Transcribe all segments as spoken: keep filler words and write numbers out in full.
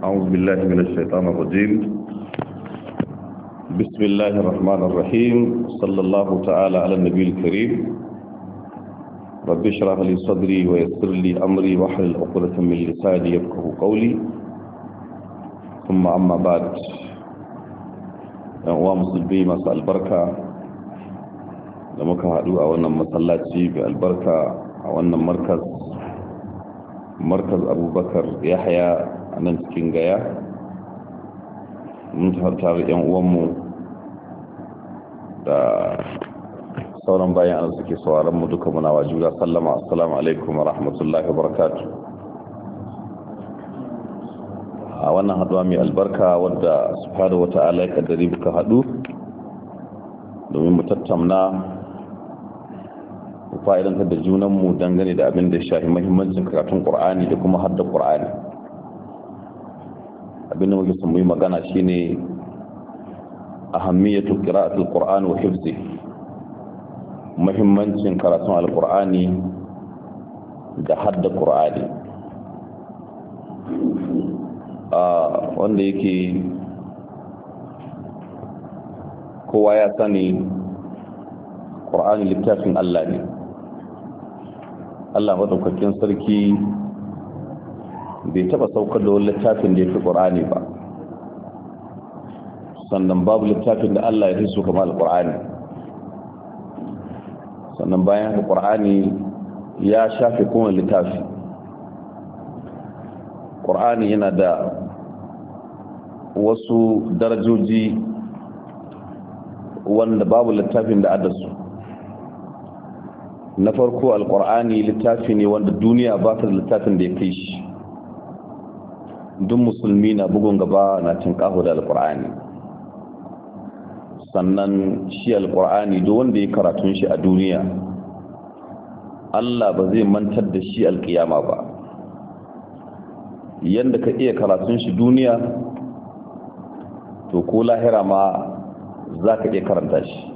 أعوذ بالله من الشيطان الرجيم. بسم الله الرحمن الرحيم. صلى الله تعالى على النبي الكريم. رب اشرح لي صدري ويسر لي أمري واحلل عقدة من لساني يفقهوا قولي. ثم أما بعد، يا مسلمين مساء البركة. da muka haɗu a wannan masallaci ga albarka a wannan markaz markaz abubakar yahya a nan cikin gaya, mun tare yan uwanmu da sauran bayan an suke sauraron mu duka muna wajuda sallama. Assalamu alaikum wa rahmatullahi wa barakatuh. A wannan haɗuwa mai albarka wadda subhanahu wa ta'ala ya kaddari muka haɗu domin mu tattauna fa'idantar da junanmu dangane da abin da ya shafi mahimmancin karatun ƙur'ani da kuma hadda ƙur'ani. Abin da muke sun yi magana shi ne ahammiyatu qira'atul qur'ani wa hifzi, mahimmancin karatun alƙur'ani da hadda ƙur'ani. Wanda yake kowa ya sani ƙur'ani littafin Allah ne. Allah maɗaukakin sarki bai taɓa saukar da wani littafin da ya fi ƙur'ani ba, sannan babu littafin da Allah ya fi so kamar al-ƙur'ani. Sannan bayan haka ƙur'ani ya shafe kowane littafi. ƙur'ani yana da wasu darajoji wanda babu littafin da adasu. Na farko, alƙur'ani littafi ne wanda duniya ba ta da littafin da ya kai shi. Duk musulmi na bugun gaba na tinƙaho da alƙur'ani. Sannan shi alƙur'ani duk wanda ya karatun shi a duniya, Allah ba zai mantar da shi alƙiyama ba. Yanda ka iya karatun shi duniya, to ko lahira ma za ka iya karanta shi.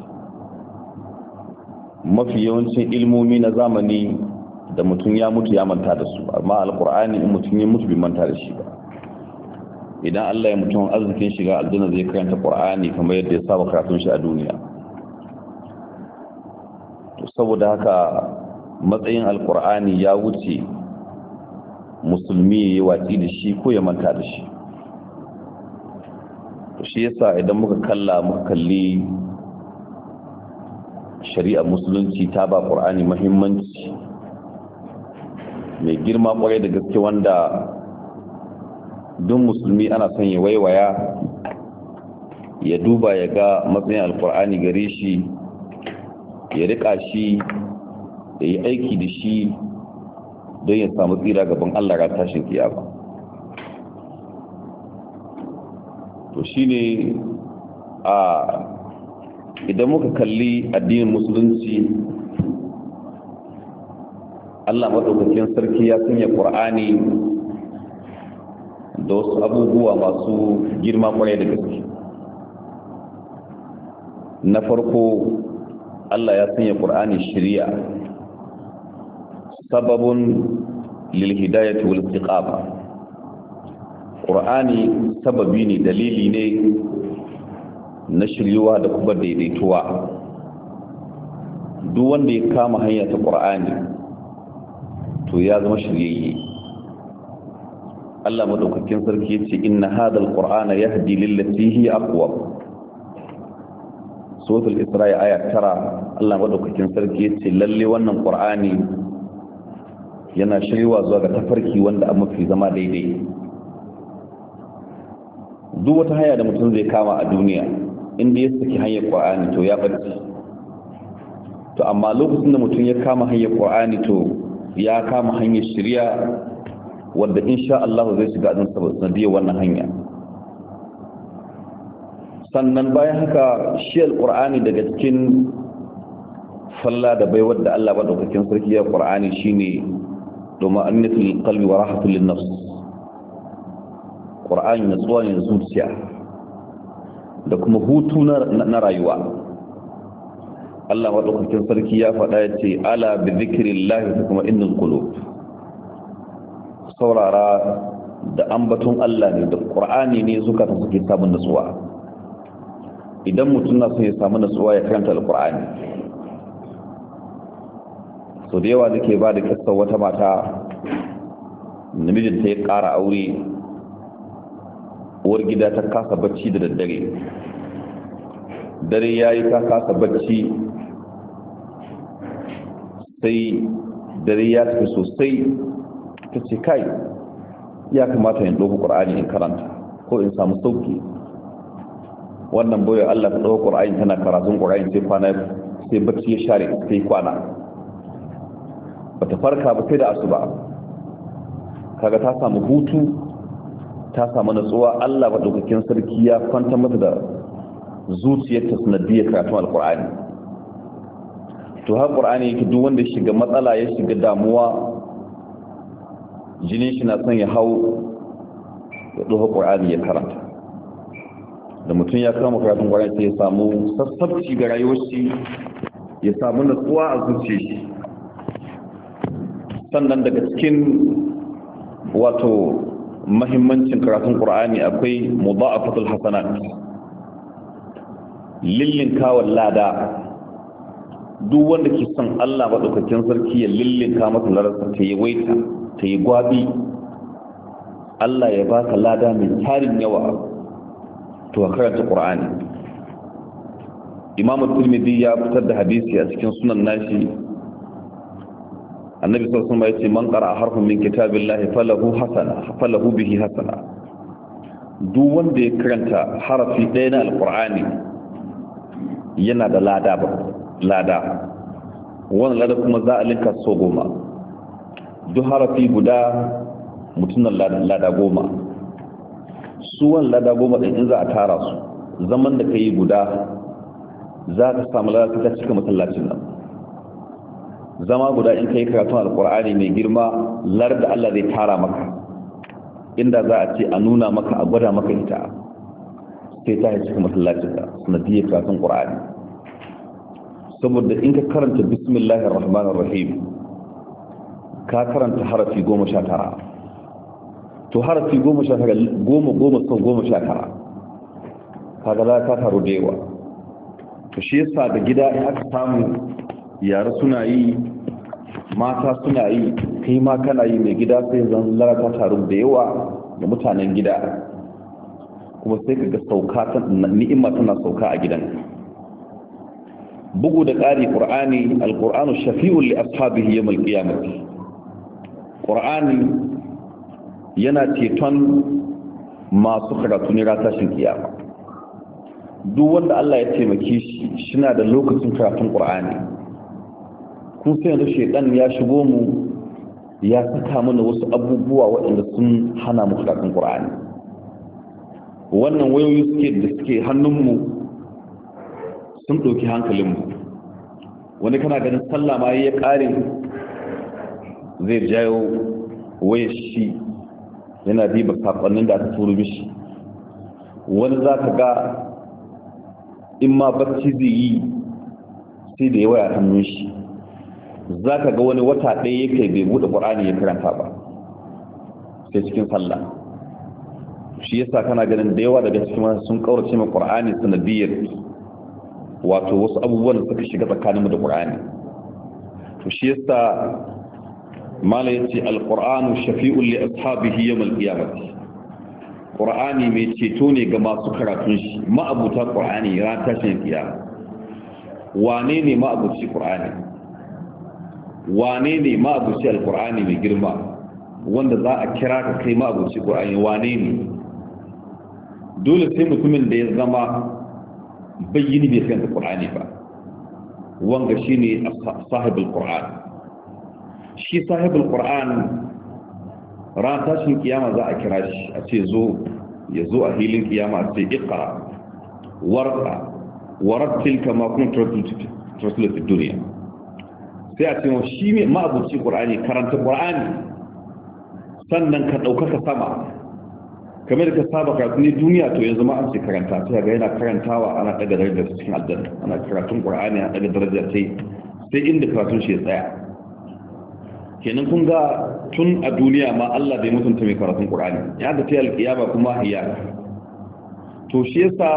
Mafi yawancin ilmomi na zamani da mutum ya mutu ya manta da su, amma alkur'ani in mutum ya mutu bai manta da shi ba. Idan Allah ya mutum arzikin shiga aljanna zai karanta qur'ani kamar yadda ya saba karatun shi a duniya. To saboda haka matsayin alkur'ani ya wuce musulmi ya yi watsi da shi ko ya manta da shi. To shi yasa idan muka kalla muka kalli shari'ar musulunci ta ba ƙur'ani mahimmanci mai girma ƙwarai da gaske, wanda don musulmi ana son ya waiwaya ya duba ya ga matsayin alƙur'ani gare shi, ya riƙa shi, ya yi aiki da shi don ya samu tsira gaban Allah ga tashin kiyama. To shi ne a idan muka kalli addinin musulunci, Allah maɗaukakin sarki ya sanya ƙur'ani da wasu abubuwa masu girma ƙwarai da gaske. Na farko, Allah ya sanya ƙur'ani shiriya, sababun lil hidayati wal istiqama. ƙur'ani sababi ne, dalili ne na shiryuwa da kuma daidaituwa. Duk wanda ya kama hanya ta ƙur'ani to ya zama shiryayye. Allah madaukakin sarki yace inna hadal qur'ana yahdi lillati hiya aqwam. Suratul Isra aya tara, Allah madaukakin sarki yace lalle wannan ƙur'ani yana shiryuwa zuwa ga tafarki wanda an mafi zama daidai. Duk wata hanya da mutum zai kama a duniya, inda ya saki hanyar ƙwa'ani to ya ɓarci. To amma lokacin da mutum ya kama hanyar ƙwa'ani to ya kama hanyar shirya, wadda insha Allah zai shiga ɗin sanadiyar wannan hanya. Sannan bayan haka shi al-ƙur'ani daga cikin falla da bai wadda Allah maɗaukakin sarki ya ƙur'ani shine domin annatul qalbi wa rahatul lin-nafs. ƙur'ani na tsuwa ne zuciya da kuma hutu na rayuwa. Allah maɗaukakin sarki ya faɗa ya ce ala bi zikrillahi kuma innal qulub. saurara da ambaton Allah ne da Qur'ani ne zukata suke samun nutsuwa. Idan mutum na so ya samu nutsuwa ya karanta Al-Qur'ani. So da yawa nake ba da kissa wata mata namijin ta ya ƙara aure, uwar gida ta kasa bacci da daddare. Dare yayi ta kasa bacci, sai dare ya tafi sosai, ta ce kai ya kamata in ɗauki ƙur'ani in karanta ko in samu sauki. Wannan boye Allah ta ɗauki ƙur'ani tana karatun ƙur'ani sai kwana sai bacci ya share sai kwana bata farka ba sai da asuba. Kaga ta samu hutu, ta samu natsuwa. Allah madaukakin sarki ya kwanta mata da zuciyarta sanadiyar karatun alƙur'ani. To har ƙur'ani yake duk wanda ya shiga matsala ya shiga damuwa jinin shi na son ya hau ya ɗoha ƙur'ani ya karanta. Da mutum ya kama karatun ƙur'ani sai ya samu sassabci ga rayuwar shi, ya samu natsuwa a zuciya shi. Sannan daga cikin wato mahimmancin karatun ƙur'ani akwai mudha'afatul hasanat, lillin kawon lada. Duk wanda ke son Allah maɗaukakin sarki ya lillin ka masa larasa ta yi waita ta yi gwabi, Allah ya baka lada mai tarin yawa, to a karanta ƙur'ani. Imam Tirmidhi ya fitar da hadisi a cikin sunan nashi. Annabi sallallahu alaihi wasallam ya ce man qara'a harfan min kitabillahi falahu hasana falahu bihi hasana. Duk wanda ya karanta harafi ɗaya na alƙur'ani yana da lada ba lada. Wannan lada kuma za a linka so goma. Duk harafi guda mutunan lada goma. Su wani lada goma ɗin in za a tara su, zaman da ka yi guda za ka samu lada ta cika masallacin nan. Zama guda in ka yi karatun alƙur'ani mai girma, lar da Allah zai tara maka, inda za a ce a nuna maka, a gwada maka ita, sai ta yi cika masallacin ka sanadiyar karatun ƙur'ani. Saboda in ka karanta bismillahir rahmanir rahim, ka karanta harafi goma sha tara. To harafi goma sha tara, goma goma sau goma sha tara, kaga za ka taru da yawa. To shi yasa da gida in aka samu yara suna yi, mata suna yi, kai ma kana yi, mai gida sai zan lara ta taru da yawa da mutanen gida, kuma sai ka ga sauka ta ni'ima tana sauka a gidan. Bugu da ƙari ƙur'ani, alƙur'anu shafi'un li ashabihi yawmal qiyamah. Ƙur'ani yana ceton masu karatu ne ran tashin kiyama. Duk wanda Allah ya taimake shi shina da lokacin karatun Qur'ani. Kun sai yanzu shedan ya shigo mu ya saka mana wasu abubuwa waɗanda sun hana mu karatun Qur'ani. Wannan wayoyi suke da suke hannunmu sun ɗauki hankalinmu. Wani kana ganin sallah ma ya ƙare zai jayo wayar shi yana diba sakonnin da aka turo mishi. Wani za ka ga in ma bacci zai yi sai da ya waya hannun shi. Za ka ga wani wata ɗaya yake bai buɗe ƙur'ani ya karanta ba sai cikin sallah. Shi yasa kana ganin da yawa daga cikin sun kaurace min ƙur'ani sanadiyar wato wasu abubuwan da suka shiga tsakaninmu da ƙur'ani. To shi yasa mala yace alqur'anu shafi'un li ashabihi yawm alqiyamah. Qur'ani mai ceto ne ga masu karatun shi, ma'abuta qur'ani ran tashin kiyama. Wane ne ma'abuci qur'ani? Wane ne ma'abuci alqur'ani mai girma wanda za a kira ka kai ma'abuci qur'ani? Wane ne? Dole sai mutumin da ya zama bayyini bai san qur'ani ba. Wanga shine sahibul qur'an. Shi sahibul Qur'an ran tashin kiyama za a kira shi a ce zo, ya zo a hilin kiyama a ce iqra warqa warattil kama kunta tursilu fi dunya. Sai a ce shi ne ma'abuci Qur'ani, karanta Qur'ani sannan ka ɗaukaka sama kamar da ka saba karatu ne duniya. To yanzu ma an ce karanta, sai ga yana karantawa ana daga darajar cikin aljanna, ana karatun Qur'ani ana daga darajar sai sai inda karatun shi ya tsaya. kenan kun ga tun a duniya ma Allah bai mutunta mai karatun Qur'ani ya ga ta alƙiyama kuma hiya to shi yasa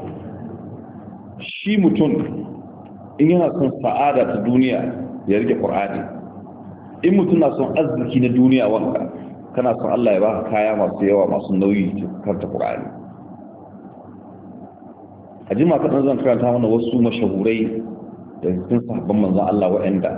shi mutum in yana son sa'ada ta duniya ya rike Qur'ani in mutum na son arziki na duniya wanka kana son Allah ya baka kaya masu yawa masu nauyi karta Qur'ani a jima kaɗan zan karanta mana wasu mashahurai da cikin sahabban manzon Allah waɗanda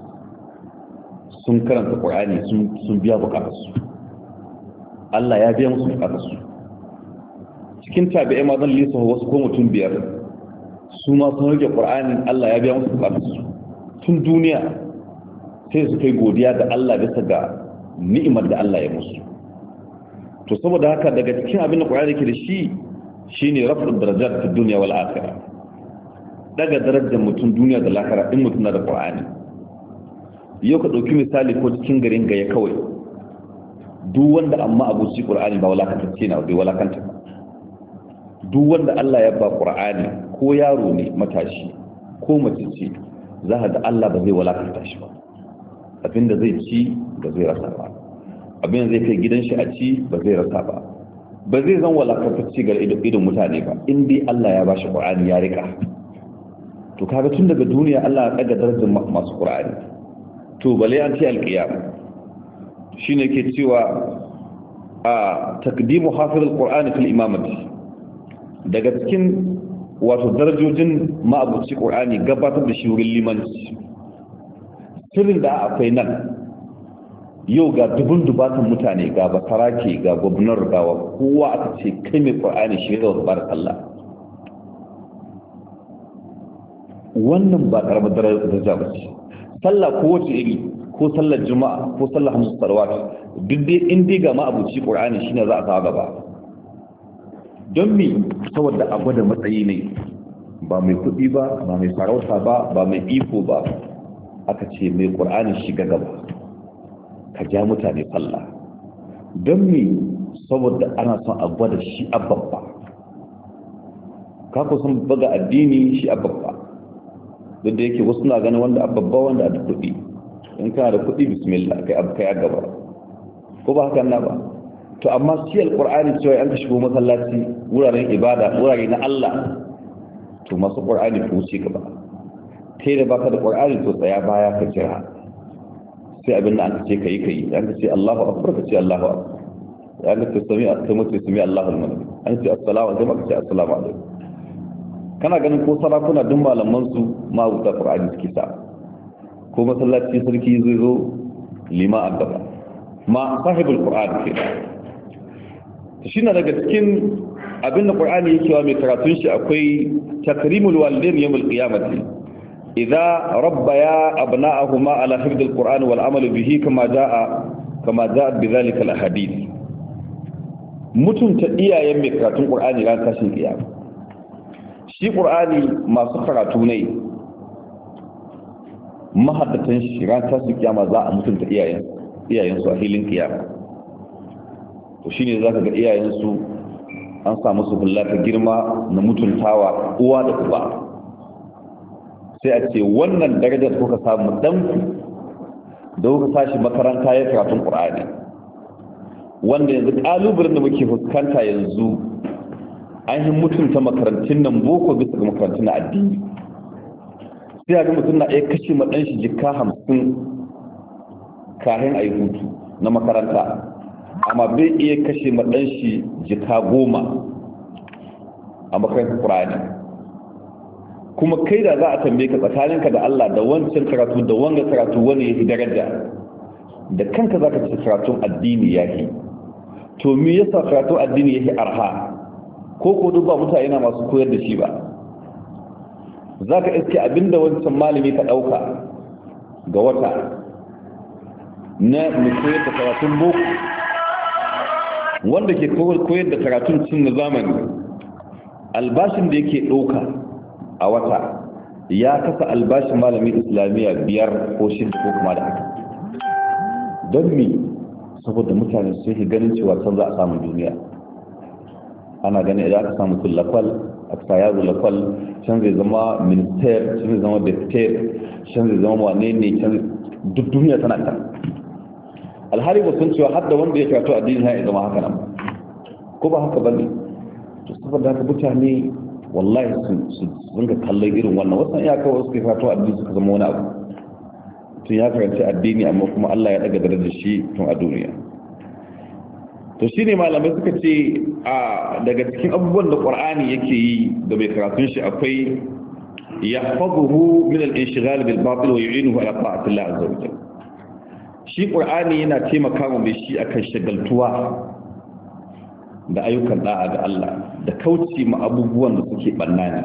sun karanta Qur'ani sun biya bukatarsu Allah ya biya musu bukatarsu cikin tabi'ai ma zan lisa wasu ko mutum biyar su ma sun rike Qur'ani Allah ya biya musu bukatarsu tun duniya sai su kai godiya da Allah bisa ga ni'imar da Allah ya musu to saboda haka daga cikin abin da Qur'ani yake da shi shine raf'u darajat fi dunya wal akhirah daga darajar mutum duniya da lahira in mutum na da Qur'ani yau ka dauki misali ko cikin garin gaya kawai duk wanda amma abuci Qur'ani ba walakantacce na bai walakanta ba duk wanda Allah ya ba Qur'ani ko yaro ne matashi ko mace ce za ka ga Allah ba zai walakanta shi ba abinda zai ci ba zai rasa ba abinda zai kai gidan shi a ci ba zai rasa ba ba zai zan walakantacce ga idon mutane ba in dai Allah ya ba shi Qur'ani ya rika to kaga tun daga duniya Allah ya daga darajar masu Qur'ani to bale an ce alqiyama shine ke cewa a takdimu hafiz alqur'ani fil imamati daga cikin wato darajojin ma'abuci Qur'ani gabatar da shi wurin limanci sirrin da akwai nan yau ga dubun dubatan mutane ga basarake ga gwamnar ga kowa aka ce kai mai Qur'ani shi da bar Allah wannan ba karamar daraja ba ce sallah ko wace iri ko sallar juma'a ko sallar hamsu salawat duk dai in dai ga ma'abuci Qur'ani shine za a kawo gaba don mi saboda a gwada matsayi ne ba mai kuɗi ba ba mai farauta ba ba mai iko ba aka ce mai Qur'ani shiga gaba ka ja mutane sallah don mi saboda ana son a gwada shi ababba ka kusan baga addini shi ababba duk da yake wasu na ganin wanda ababba wanda da kuɗi in kana da kuɗi bismillah kai abu kai gaba ko ba haka na ba to amma shi alqur'ani cewa an ka shigo masallaci wuraren ibada wurare na Allah to masu qur'ani ko wuce gaba kai da baka da qur'ani to tsaya baya ka jira sai abin da an ce kai kai an ce Allahu akbar ka ce Allahu akbar an ce sami kai mutum sami Allahu alhamd an ce assalamu alaikum ka ce assalamu alaikum kana ganin ko sarakuna duk malaman su ma rubuta qur'ani suke sa ko masallaci sarki zai zo lima a gaba ma sahibul qur'an ke shi na daga cikin abinda qur'ani yake wa mai karatun shi akwai takrimul walidain yawmul qiyamati idza rabbaya abna'ahuma ala hifdil qur'an wal amal bihi kama jaa kama jaa bidhalika al ahadith mutunta iyayen mai karatun qur'ani ran tashin kiyama shi qur'ani masu karatu ne mahaddatan shi ran tashin kiyama za a mutunta iyayen iyayen su a hilin kiyama to shine zaka ga iyayen su an samu su bullata girma na mutuntawa uwa da uba sai a ce wannan darajar da kuka samu dan da kuka sashi makaranta ya karatun Qur'ani wanda yanzu kalubalen da muke fuskanta yanzu an yi mutunta makarantun nan boko bisa ga makarantun na addini sai ga mutum na iya kashe ma dan shi jikka hamsin kayan ayi hutu na makaranta amma bai iya kashe ma dan shi jikka goma a makarantar Qur'ani kuma kai da za a tambaye ka tsakaninka da Allah da wancan karatu da wanga karatu wani yake daraja da kanka zaka ci karatun addini yake to me yasa karatun addini yake arha ko ko duk ba mutane na masu koyar da shi ba zaka iske abinda wancan malami ka dauka ga wata na mu koyar da karatun boko wanda ke koyar da karatun cin zamani albashin da yake dauka a wata ya kasa albashin malamin islamiyya biyar ko shida ko kuma da haka don mi saboda mutane sun yi ganin cewa can za a samu duniya ana ganin idan aka samu mutum lakwal aka sa yaro lakwal can zai zama minister can zai zama deputy can zai zama wane ne can duk duniya tana ta alhari ba sun cewa hadda wanda ya karatu addini ya zama haka nan ko ba haka bane to saboda haka mutane wallahi su zanga kallon irin wannan wasan ya kawo suka karatu addini suka zama wani abu tun ya karanci addini amma kuma Allah ya daga darajar shi tun a duniya to shine malamai suka ce a daga cikin abubuwan da Qur'ani yake yi da bai karatun shi akwai yahfazuhu min al-inshighal bil batil wa yu'inuhu ala ta'ati Allah azza wa jalla shi Qur'ani yana taimakawa mai shi akan shagaltuwa da ayyukan da'a ga Allah da kauce ma abubuwan da suke bannani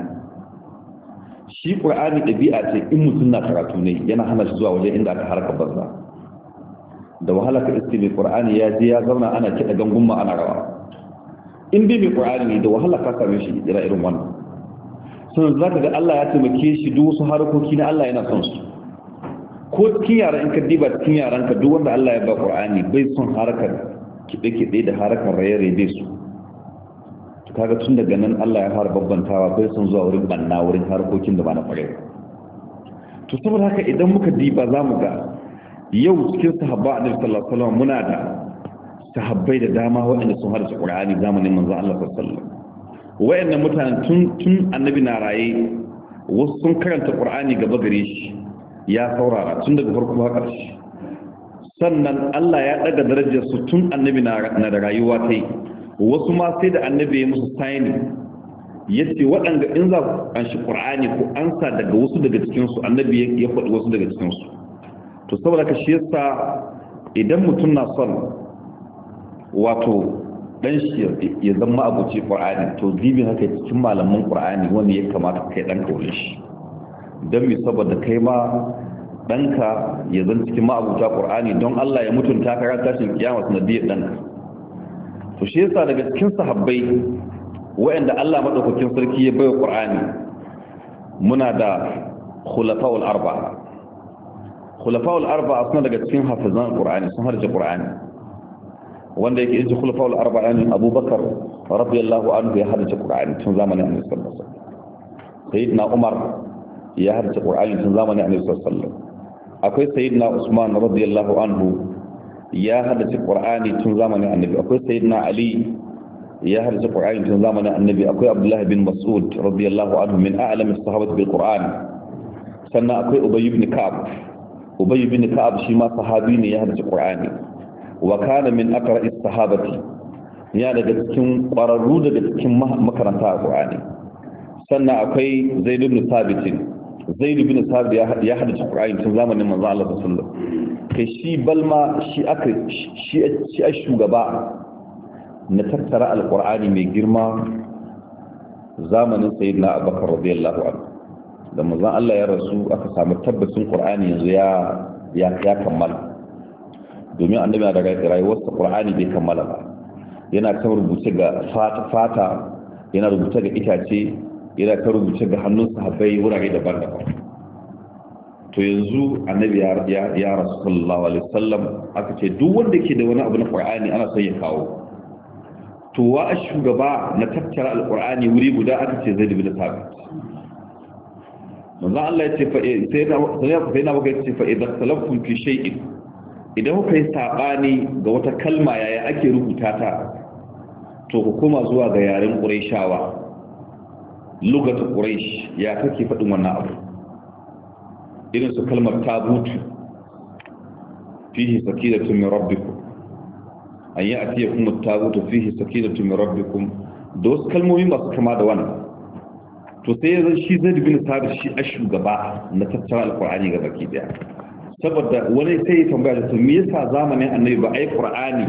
shi Qur'ani dabi'a ce in mutum na karatu ne yana hana shi zuwa waje inda aka harka banza da wahala ka iske mai Qur'ani ya je ya zauna ana kiɗa gangunma ana rawa in dai mai Qur'ani ne da wahala ka same shi ira irin wannan sun zaka ga Allah ya taimake shi duk wasu harkoki na Allah yana son su ko cikin yaran in ka diba cikin yaran ka duk wanda Allah ya ba Qur'ani bai son harkar kiɗe-kiɗe da harkar raye-raye bai su to kaga tun daga nan Allah ya fara babbantawa bai son zuwa wurin banna wurin harkokin da ba na fare to saboda haka idan muka diba zamu ga yau cikin sahabba annabi sallallahu alaihi wasallam muna da sahabbai da dama waɗanda sun hada Qur'ani zamanin manzon Allah sallallahu alaihi wasallam wayannan mutanen tun tun annabi na raye wasu sun karanta Qur'ani gaba gare shi ya saurara tun daga farko har ƙarshe sannan Allah ya daga darajar su tun annabi na da rayuwa tai wasu ma sai da annabi ya musu sayani yace waɗanda in za ku anshi Qur'ani ko ansa daga wasu daga cikin su annabi ya faɗi wasu daga cikin su to saboda ka shi yasa idan mutum na son wato dan shi ya zama abuci Qur'ani to dibin haka cikin malaman Qur'ani wanda ya kamata kai dan kaure shi dan mi saboda kai ma danka ya zan cikin ma'abuta Qur'ani don Allah ya mutunta ka ran tashin kiyama sanadiyar danka to shi yasa daga cikin sahabbai wa'anda Allah madaukakin sarki ya bayar Qur'ani muna da khulafa'ul arba'a khulafa'ul arba'a suna daga cikin hafizan Qur'ani sun harje Qur'ani wanda yake yace khulafa'ul arba'a ne Abubakar radiyallahu anhu ya harje Qur'ani tun zamanin Annabi sallallahu alaihi wasallam sayyidina Umar ya harje Qur'ani tun zamanin Annabi sallallahu alaihi wasallam akwai sayyidina Usman radiyallahu anhu ya harje Qur'ani tun zamanin Annabi akwai sayyidina Ali ya harje Qur'ani tun zamanin Annabi akwai Abdullah bin Mas'ud radiyallahu anhu min a'lam as-sahabati bil Qur'an sannan akwai Ubay ibn Ka'ab Ubay bin Ka'ab shi ma sahabi ne ya haddace Qur'ani wa kana min aqra'is sahabati ya daga cikin ƙwararru daga cikin makaranta Qur'ani sannan akwai Zaid ibn Thabit Zaid ibn Thabit ya haddace Qur'ani tun zamanin manzo Allah sallallahu alaihi wasallam kai shi balma shi aka shi shi shugaba na tattara alqur'ani mai girma zamanin sayyidina Abubakar radiyallahu anhu da manzon Allah ya rasu aka samu tabbacin Qur'ani yanzu ya ya ya kammala domin annabi da rayuwarsa Qur'ani bai kammala ba yana ta rubuce ga fata fata yana rubuce ga itace yana ta rubuce ga hannun sahabbai wurare daban-daban to yanzu annabi ya ya rasu sallallahu alaihi wasallam aka ce duk wanda ke da wani abu na Qur'ani ana son ya kawo to wa shugaba na tattara alqur'ani wuri guda aka ce Zaid bin Thabit manzo Allah ya ce fa sai na sai na baka ce fa idan talafun fi shay'in idan kuka yi sabani ga wata kalma yaya ake rubuta ta to ku koma zuwa ga yaren Qurayshawa lugatu Quraysh ya kake fadin wannan abu irin su kalmar tabut fihi sakinatun min rabbikum an ya'tiyakum at-tabut fihi sakinatun min rabbikum da wasu kalmomi masu kama da wannan to sai yanzu shi zai bin sabir shi a shugaba na tattara alkur'ani ga baki daya saboda wani sai ya tambaya da su me yasa zamanin annabi ba ai qur'ani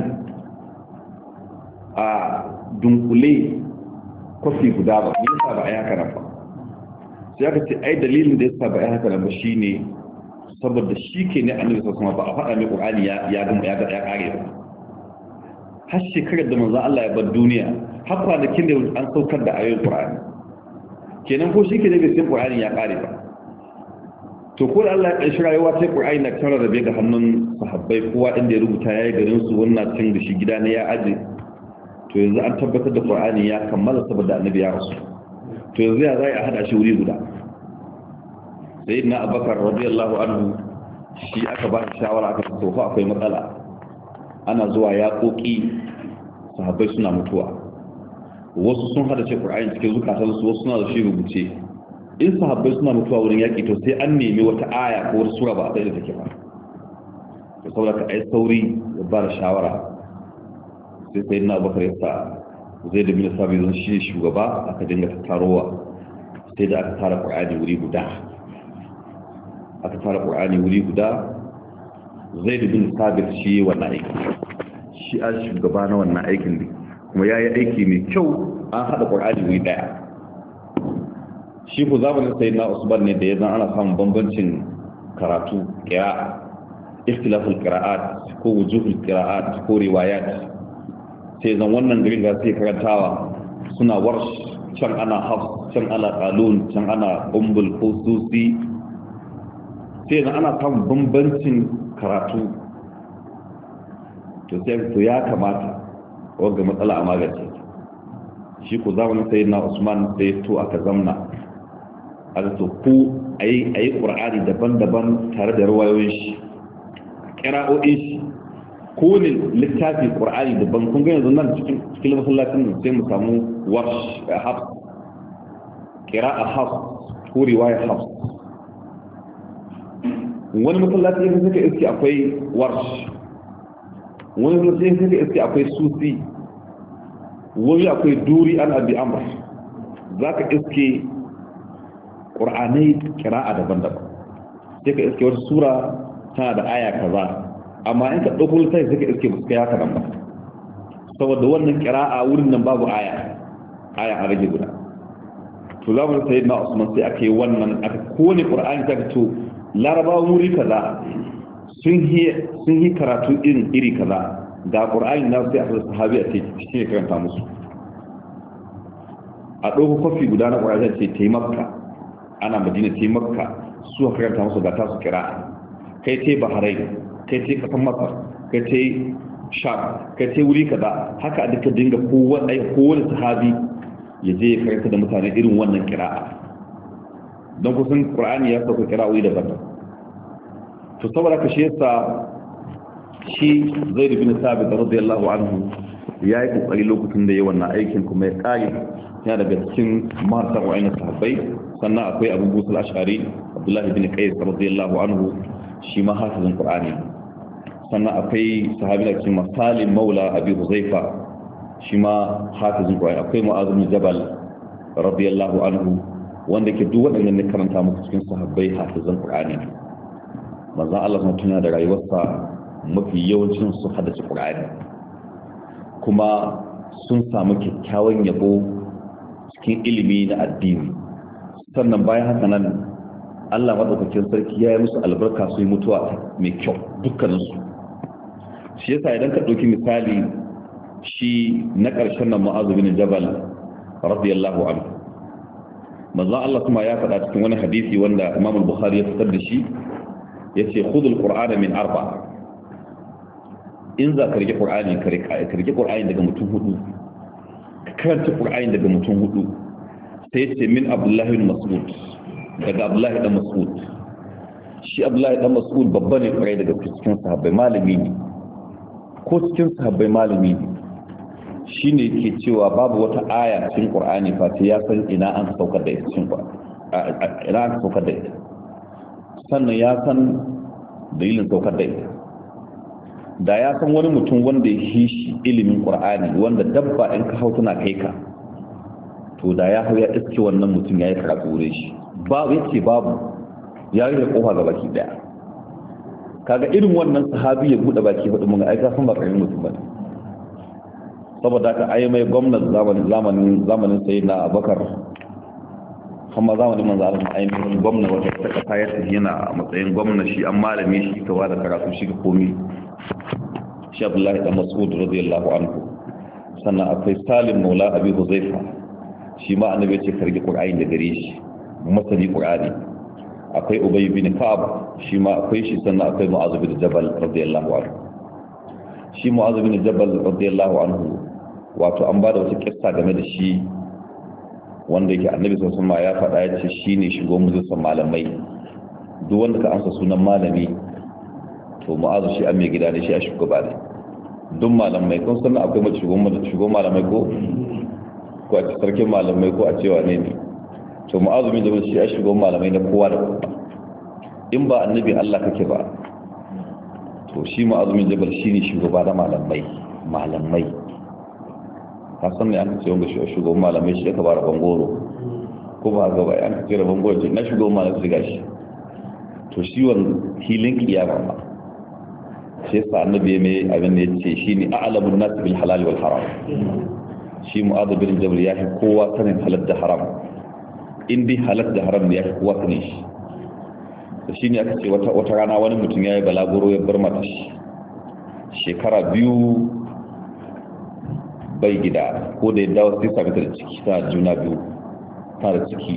a dunkule kofi guda ba me yasa ba ai haka nan ba sai aka ce ai dalilin da yasa ba ai haka nan ba shine saboda shi ke ne annabi sallallahu alaihi wasallam ba a faɗa mai qur'ani ya ya gama ya ya kare ba har shekarar da manzo Allah ya bar duniya har kwanakin da an saukar da ayoyin qur'ani kenan ko shi ke da gaskiyar Qur'ani ya kare ba to ko Allah ya kashi rayuwa sai Qur'ani na tara rabe ga hannun sahabbai kowa inda ya rubuta yayi garin su wannan cin da shi gida ne ya aje to yanzu an tabbatar da Qur'ani ya kammala saboda annabi ya rasu to yanzu ya zai a hada shi wuri guda sayyidina Abubakar radiyallahu anhu shi aka ba shi shawara aka ce fa akwai matsala ana zuwa ya koki sahabbai suna mutuwa wasu sun hada ce Qur'ani cikin zukatansu wasu suna da shi rubuce in sahabbai suna mutuwa wurin yaki to sai an nemi wata aya ko wata sura ba a sai da take ba to saboda ka ai sauri ya ba da shawara sai sai na Abubakar ya sa zai da bin sabi zan shi shugaba aka dinga tattarowa sai da aka tara Qur'ani wuri guda aka tara Qur'ani wuri guda zai da bin sabi shi wannan aiki shi a shugaba na wannan aikin ne kuma yayi aiki mai kyau an hada Qur'ani wuri daya shi ku zamanin sayyidina Usman ne da yanzu ana samun bambancin karatu qira'a ikhtilaful qira'at ko wujuhul qira'at ko riwayat sai zan wannan garin da sai karantawa suna warsh can ana hafs can ana qalun can ana umbul khususi sai zan ana samun bambancin karatu to sai to ya kamata wanda matsala a magance shi ku zamanin sayyidina Usman sai to aka zamna aka to ku ayi ayi Qur'ani daban-daban tare da riwayoyin shi qira'o'in shi ko ne littafi Qur'ani daban kun ga yanzu nan cikin cikin masallacin sai mu samu warsh hafs qira'a hafs ko riwaya hafs wani masallaci ne suka iske akwai warsh wani masallaci suka iske akwai susi wani akwai duri an abi amr zaka iske Qur'anai qira'a daban-daban sai ka iske wata sura tana da aya kaza amma in ka dauko littafi sai ka iske ba kai haka nan ba saboda wannan qira'a wurin nan babu aya aya a rage guda to zamanin sayyidina Usman sai aka yi wannan aka kone Qur'ani ta to Larabawa wuri kaza sun yi sun yi karatu irin iri kaza da Qur'ani na sai aka sahabi a cikin shi karanta musu a dauko kofi guda na Qur'ani sai tayi Makka ana Madina tayi Makka su karanta musu ga tasu qira'a kai ce Bahrain kai ce kasan Masar kai ce Sham kai ce wuri kaza haka a duka dinga kowa ai kowane sahabi ya je ya karanta da mutane irin wannan qira'a don kusan Qur'ani ya sauka qira'o'i daban to saboda ka shi yasa shi Zaid bin Thabit radiyallahu anhu yayi kokari lokacin da yayi wannan aikin kuma ya kare ya daga cikin marta wa'ina sahabbai sannan akwai Abu Musa al-Ash'ari Abdullah bin Qais radiyallahu anhu shi ma hafizin Qur'ani sannan akwai sahabi da cikin Salim Maula Abi Huzaifa shi ma hafizin Qur'ani akwai Mu'adh bin Jabal radiyallahu anhu wanda ke duk waɗannan ne karanta muku cikin sahabbai hafizin Qur'ani manzon Allah sun tuna da rayuwarsa mafi yawancin su haddace Qur'ani kuma sun samu kyakkyawan yabo cikin ilimi na addini sannan bayan haka nan Allah madaukakin sarki ya yi musu albarka su yi mutuwa mai kyau dukkaninsu shi yasa idan ka ɗauki misali shi na ƙarshen nan Mu'adh bin Jabal radiyallahu anhu manzon Allah kuma ya faɗa cikin wani hadisi wanda Imam al-Bukhari ya fitar da shi yace khudul qur'ana min arba in za ka rike qur'ani ka rike qur'ani daga mutum hudu ka karanta qur'ani daga mutum hudu sai yace min Abdullah bin Mas'ud daga Abdullah dan Mas'ud shi Abdullah dan Mas'ud babba ne kwarai daga cikin sahabbai malami ne ko cikin sahabbai malami ne shine yake cewa babu wata aya cikin Qur'ani fa sai ya san ina an saukar da ita cikin Qur'ani ina an saukar da ita sannan ya san dalilin saukar da ita da ya san wani mutum wanda ya yi shi ilimin Qur'ani wanda dabba in ka hau tana kai ka to da ya hau ya iske wannan mutum ya yi karatu wurin shi babu yace babu ya rike kofa ga baki daya kaga irin wannan sahabi ya bude baki hudu mun ga ai ka san ba karamin mutum bane saboda ka ayi mai gwamnati zamanin zamanin zamanin sayyidina Abubakar kuma zamanin manzo Allah ayi mai gwamnati wata ta kasa ya yana a matsayin gwamnati shi an malame shi ka wada karatu shi ga komai shi Abdullah ibn Mas'ud radiyallahu anhu sannan akwai Salim Maula Abi Huzaifa shi ma annabi ya ce karge Qur'ani da gare shi masani Qur'ani akwai Ubay bin Ka'ab shi ma akwai shi sannan akwai Mu'adh bin Jabal radiyallahu anhu shi Mu'adh bin Jabal radiyallahu anhu wato an ba da wata kissa game da shi wanda yake annabi sallallahu alaihi wasallam ya faɗa ya ce shine shugaban majalisar malamai duk wanda ka amsa sunan malami to mu'azu shi an mai gida ne shi a shugaba ne duk malamai kun san akwai mace shugaban shugaban malamai ko ko a sarkin malamai ko a cewa ne ne to mu'azu bin jabal shi a shugaban malamai na kowa da kowa in ba annabi Allah kake ba to shi mu'azu bin jabal shine shugaba da malamai malamai ka san ne an ce wanda shi shugaban malamai shi aka bara bangoro ko ba ga ba an ce bangoro na shugaban malamai shi gashi to shi wannan hilin kiyama ba sai sa annabi mai abin da yace shine a'lamun nas bil halal wal haram shi mu'adh bin jabal ya fi kowa sanin halal da haram in bi halal da haram ne ya fi kowa sanin shi to shine aka ce wata wata rana wani mutum yayi balaguro ya bar mata shi shekara biyu bai gida ko da ya dawo sai sami da ciki ta juna biyu ta da ciki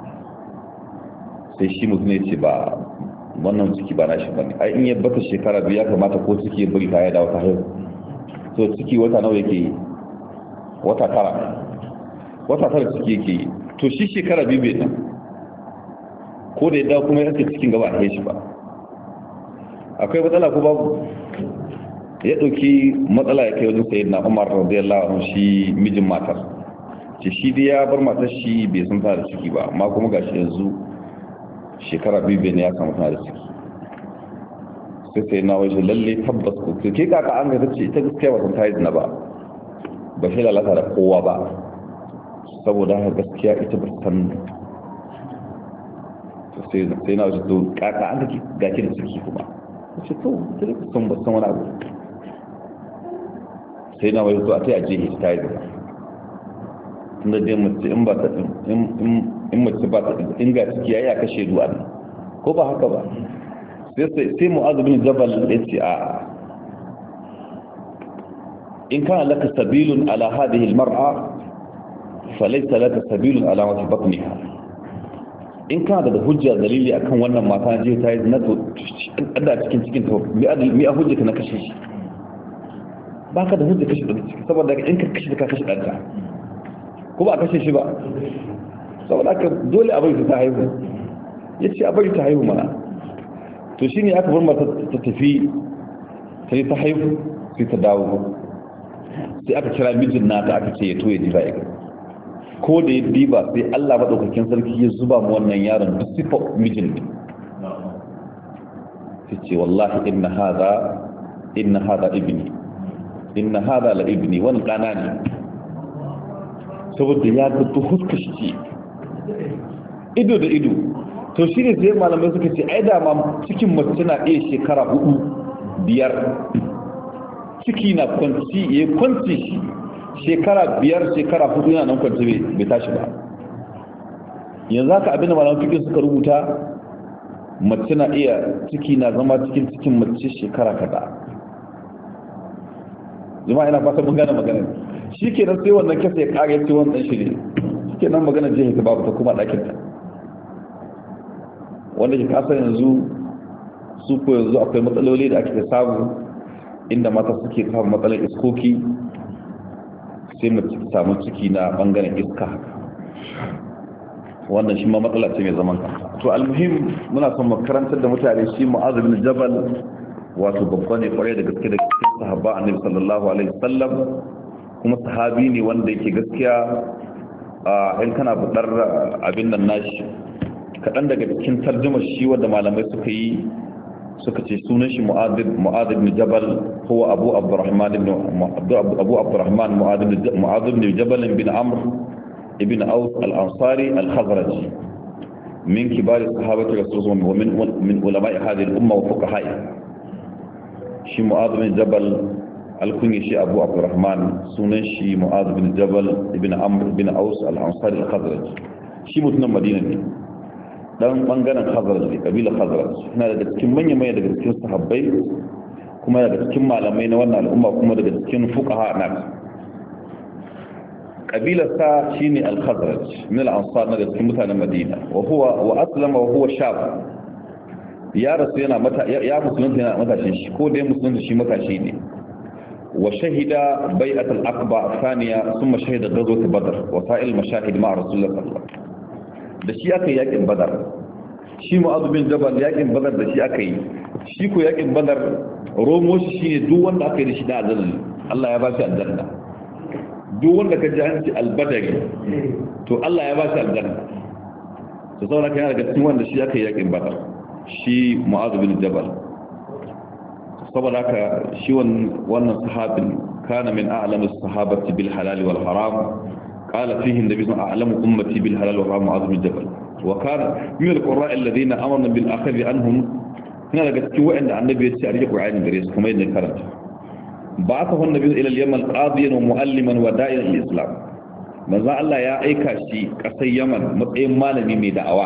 sai shi mutum ne ce ba wannan ciki ba na shi bane ai in ya bata shekara biyu ya kamata ko ciki ya bari ta ya dawo ta haihu so ciki wata nawa yake yi wata tara wata tara ciki yake yi to shi shekara biyu bai nan ko da ya dawo kuma ya ce cikin gaba a shi ba akwai matsala ko babu ya ɗauki matsala ya kai wajen sayi na umar radiyallahu anhu shi mijin matar ce shi dai ya bar matar shi bai san tana da ciki ba amma kuma gashi yanzu shekara biyu bai ne ya samu tana da ciki sai sai na waje lalle tabbas ko ke kaka an ga ce ita gaskiya ba san ta yi zina ba ba shi lalata da kowa ba saboda haka gaskiya ita ba san sai sai na waje to kaka an ga gaki da ciki kuma ce to sai ku san ba san wani abu sai na waje to a tai a je ta yi zina tunda dai mace in ba ta in mace ba ta in ga ciki yayi aka shedu an ko ba haka ba sai sai mu'adh bin jabal yace a in kana laka sabilun ala hadhihi almar'a falaysa laka sabilun ala wajhi batniha in kana da hujja dalili akan wannan mata je ta yi na to da cikin cikin to mi mi hujja ka na kashe shi baka da hujja kashe da ciki saboda in ka kashe ka kashe danka ko ba a kashe shi ba saboda aka dole a bari ta haihu ya ce a bari ta haihu mana to shi ne aka bar mata ta tafi sai ta haihu sai ta dawo sai aka kira mijin nata aka ce ya to ya diba ya ko da ya diba sai Allah maɗaukakin sarki ya zuba mu wannan yaron duk sifa mijin ne sai ce wallahi inna hada inna hada ibni inna hada la ibni wani ɗana ne saboda ya ga huska shi ido da ido to shi ne sai malamai suka ce ai da ma cikin mace na iya shekara hudu biyar ciki na kwanci ya kwanci shi shekara biyar shekara hudu yana nan kwanci bai tashi ba yanzu haka abinda malamai fikin suka rubuta mace na iya ciki na zama cikin cikin mace shekara kada jama'a ina fata mun gane magana shi ke nan sai wannan kasa ya kare ce wannan shi ne shi ke nan magana jiya ta babu ta kuma ɗakinta wanda ke kasa yanzu su ko yanzu akwai matsaloli da ake samu inda mata suke samun matsalar iskoki sai mu samu ciki na bangaren iska haka wannan shi ma matsala ce mai zaman kanta to almuhim muna son makarantar da mutane shi Mu'adh bin Jabal wato babba ne kwarai da gaske da cikin sahaba annabi sallallahu alaihi wasallam kuma sahabi ne wanda yake gaskiya a in kana budar abin nan nashi kadan daga cikin tarjumar shi wanda malamai suka yi suka ce sunan shi Mu'adh Mu'adh ibn Jabal huwa Abu Abdurrahman ibn Abu Abdurrahman Mu'adh ibn Mu'adh ibn Jabal ibn Amr ibn Aus al-Ansari al-Khazraji min kibar sahabati Rasulullah wa min min ulama'i hadhihi al-umma wa fuqaha'i shi Mu'adh ibn Jabal alkunyi shi Abu Abdurrahman sunan shi Mu'adh ibn Jabal ibn Amr ibn Aus al-Ansari al-Khazraj shi mutumin Madina ne dan bangaren Khazraj ne kabila Khazraj yana daga cikin manyan manyan daga cikin sahabbai kuma daga cikin malamai na wannan al'umma kuma daga cikin fuqaha na kabila sa shine al-Khazraj min al-Ansar daga cikin mutanen Madina wa huwa wa aslama wa huwa shab ya rasu yana mata ya musulunta yana matashin shi ko dai musulunta shi matashi ne وشهد بيعة العقبة الثانية ثم شهد غزوة بدر وسائر المشاهد مع رسول الله صلى الله عليه وسلم. da shi aka yi yakin badar, shi Mu'adh bin Jabal yakin badar da shi aka yi, shi ko yakin badar romo shi shine duk wanda aka yi da shi da aljanna Allah ya ba shi aljanna, duk wanda ka ji an ci albadari to Allah ya ba shi aljanna. to saboda kai daga cikin wanda shi aka yi yakin badar, shi Mu'adh bin Jabal. saboda haka shi wannan sahabin kana min a'lamu sahabati bil halal wal haram qala fihi an-nabi a'lamu ummati bil halal wal haram Mu'adh bin Jabal wa kana min al-qurra alladhina amarna bil akhd anhum. kana daga cikin wanda annabi ya ce a rike Qur'ani gare su kuma yadda karanta ba'athahu an-nabi ila al-yaman qadiyan wa mu'alliman wa da'iyan lil-islam. manzo Allah ya aika shi kasar Yaman matsayin malami mai da'awa,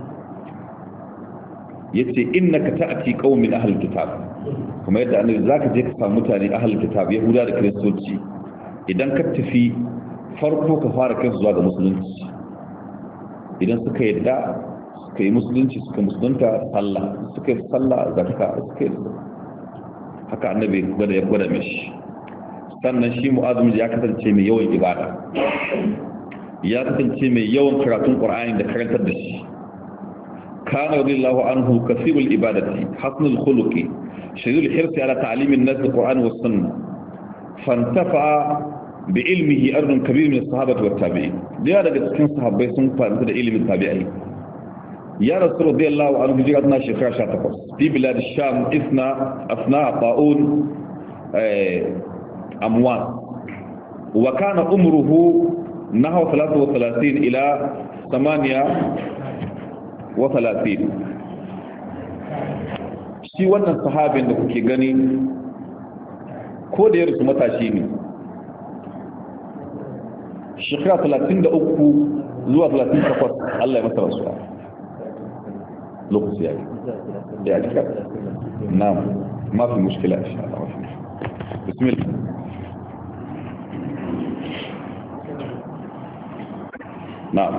yace innaka ta'ti qaumin ahlul kitab, kuma yadda annabi zaka je ka samu mutane ahlul kitab yahuda da kristoci, idan ka tafi farko ka fara kai zuwa ga musulunci, idan suka yadda suka yi musulunci suka musulunta sallah suka yi sallah zakka suka yi haka annabi gwada ya gwada mishi. sannan shi Mu'adh ya kasance mai yawan ibada, ya kasance mai yawan karatun Qur'ani da karantar da shi. كان رضي الله عنه كثير الإبادة حسن الخلق شديد الحرص على تعليم الناس القرآن والسنة، فانتفع بعلمه أرض كبير من الصحابة والتابعين. لهذا قد كان صحابي سنفع مثل علم التابعين. يا رسول رضي الله عنه جاءتنا شيخا شاتقص في بلاد الشام إثنى أثناء طاعون أموات، وكان عمره نحو ثلاثة وثلاثين إلى ثمانية وثلاثين. shi wannan sahabin da kuke gani ko da ya rusu matashi ne, shekara talatin da uku zuwa talatin da takwas Allah ya masa rasuwa lokaci ya yi ya jika na mafi mushkila insha Allah. bismillah. na'am.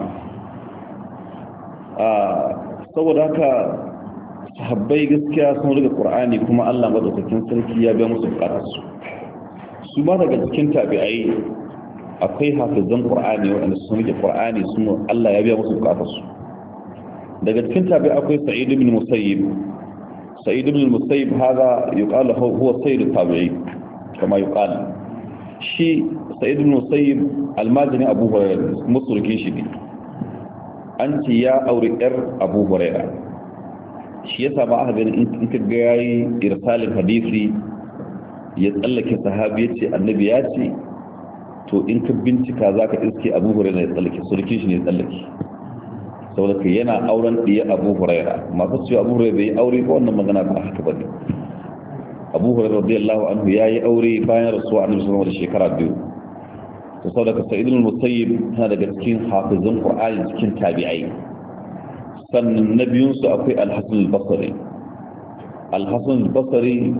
saboda haka sahabbai gaskiya sun riga Qur'ani kuma Allah madaukakin sarki ya ga musu bukatarsu. su ba daga cikin tabi'ai akwai hafizan Qur'ani wanda sun riga Qur'ani sun Allah ya biya musu bukatarsu. daga cikin tabi'ai akwai Sa'id ibn Musayyib. Sa'id ibn Musayyib hada yuqalu huwa sayyid tabi'i kama yuqalu. shi Sa'id ibn Musayyib almajini Abu Hurairah musulkin shi ne, an ce ya auri yar Abu Huraira. shi ya saba aka gani in ka ga yayi irsalin hadisi ya tsallake sahabi ya ce annabi ya ce, to in ka bincika zaka iske Abu Huraira ya tsallake, sulkin shi ne ya tsallake. saboda kai yana auren diya Abu Huraira. masu cewa Abu Huraira bai aure ko wannan magana ba haka bane. Abu Huraira radiyallahu anhu yayi aure bayan rasuwa annabi sallallahu alaihi wasallam da shekara biyu. to saboda Sa'id ibn Musayyib tana daga cikin hafizan Qur'ani cikin tabi'ai. sannan na biyun su akwai Al-Hasan al-Basri. Al-Hasan al-Basri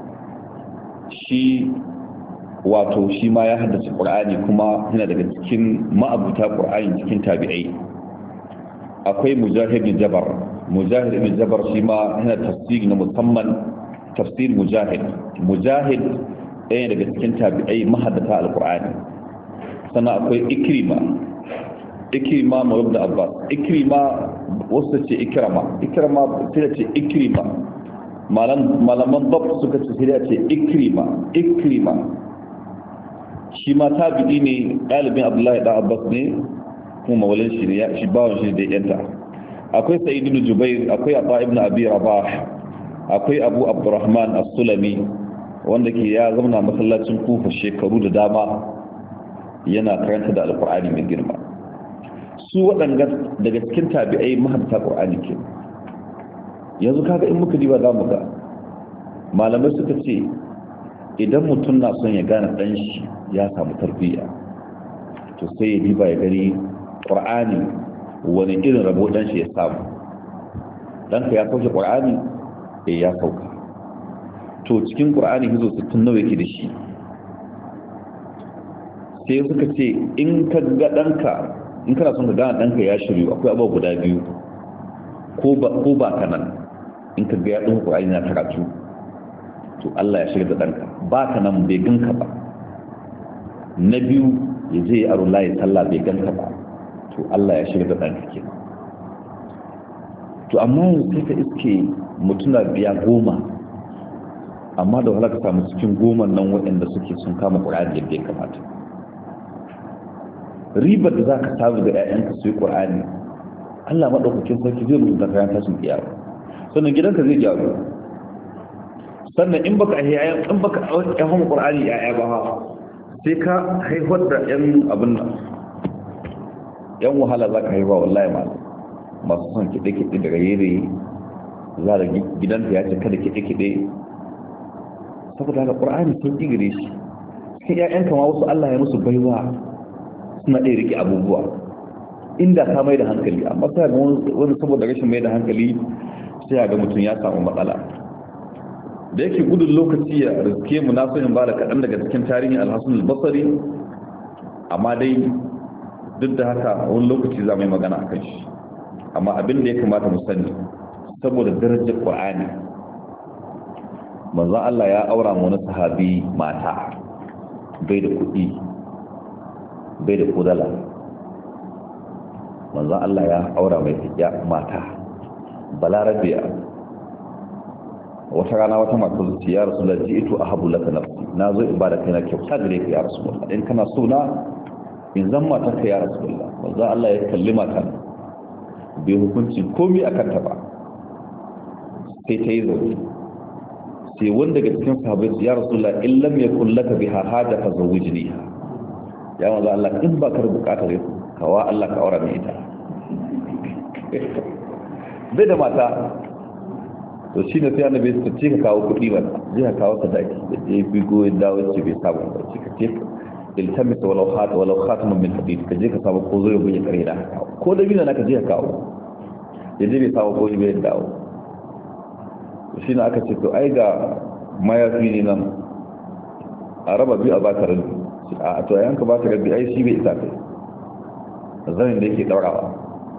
shi wato shi ma ya haddace Qur'ani kuma yana daga cikin ma'abuta Qur'ani cikin tabi'ai. akwai Mujahid ibn Jabr. Mujahid ibn Jabr shi ma yana tafsiri na musamman, tafsir Mujahid. Mujahid ɗaya daga cikin tabi'ai mahaddata al-Qur'ani. sannan akwai Ikrima. Ikrima mawab da Abbas. Ikrima wasu ce Ikrama. Ikrama sai ce Ikrima. malaman dab suka ce sai ce Ikrima. Ikrima shi ma tabi'i ne, ɗalibin Abdullahi da Abbas ne kuma mawalin shi ne, ya shi bawon shi da yanta. akwai Sa'id ibn Jubair, akwai Ata ibn Abi Rabah, akwai Abu Abdurrahman as-Sulami wanda ke ya zama masallacin Kufa shekaru da dama yana karanta da alkur'ani mai girma. su waɗanda daga cikin tabi'ai mahaddata qur'ani ke. yanzu kaga in muka diba za mu ga malamai suka ce idan mutum na son ya gane ɗan shi ya samu tarbiyya, to sai ya diba ya gani qur'ani wani irin rabo ɗan shi ya samu. ɗanka ya sauke qur'ani eh ya sauka, to cikin qur'ani hizo sittin nawa yake da shi. sai suka ce in ka ga ɗanka, in kana son ka gane ɗanka ya shiryu, akwai abubuwa guda biyu ko ba ka nan. in ka ga ya ɗan ƙur'ani na karatu to Allah ya shiga da ɗanka ba ka nan bai ganka ba. Na biyu ya je ya aro layi sallah bai ganka ba, to Allah ya shiga da ɗanka ke. To amma yanzu sai ka iske mutuna biya goma, amma da wahala ka samu cikin goma nan waɗanda suke sun kama ƙur'ani yadda ya kamata. Ribar da za ka samu da 'ya'yanka su yi ƙur'ani, Allah maɗaukakin sarki zai mutu da kayan tashin kiyama, sannan gidanka zai gyaru. Sannan in baka ayyayan in baka ayyahan Qur'ani yaya ba sai ka haifar da yan abin nan yan wahala zaka haifa wallahi ma masu son kide kide daga yere za da gidan ya ce kada kide kide saboda haka Qur'ani sun digire shi sai yayan kama wasu Allah ya musu baiwa suna da rike abubuwa inda ka mai da hankali, amma sai ga wani saboda rashin mai da hankali sai ga mutum ya samu matsala. Da yake gudun lokaci ya riske mu na so in ba da kaɗan daga cikin tarihin Al-Hasan al-Basri, amma dai duk da haka wani lokaci za mu yi magana a kan shi. Amma abin da ya kamata mu sani saboda darajar Qur'ani, manzon Allah ya aura mu wani sahabi mata, bai da kuɗi bai da kudala. Manzon Allah ya aura mai mata balarabiya. Wata rana wata mata zuci ya rasu da ji ito a habu laka nafsi, na zo in ba da kaina kyauta gare ka ya rasu Allah, in kana so na in zan mata ka ya rasu Allah. Manzo Allah ya kalli mata bai hukunci komai a kanta ba, sai ta yi zaune. Sai wanda daga cikin sahabbai ya rasu Allah, in lam yakun laka biha hada fa zawwijniha, ya manzo Allah in ba ka da bukatar kawa Allah ka aura mai ita. Bai da mata, to shi ne sai annabi ya ce ka kawo kuɗi ba, je ka kawo sadaki da je bigo ya dawo ce bai samu ba, ce ka ce iltamis walau khata walau khatamun min hadid, ka je ka samu ko zo ya buye kare da ka kawo ko da bina naka je ka kawo, ya je bai samu ko bai dawo. To shi ne aka ce to ai ga mayafi ne nan a raba biyu a baka rabi, a to ayanka ba ta rabi ai shi bai isa kai zanin da yake daurawa.